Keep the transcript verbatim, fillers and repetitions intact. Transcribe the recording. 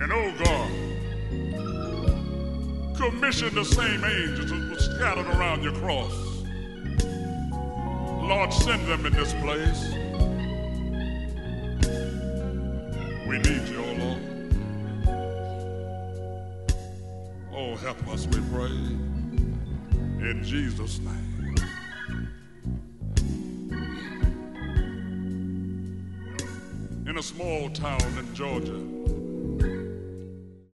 And oh God, commission the same angels that were scattered around your cross. Lord, send them in this place. We need you, oh Lord. Oh, help us, we pray. In Jesus' name. In a small town in Georgia,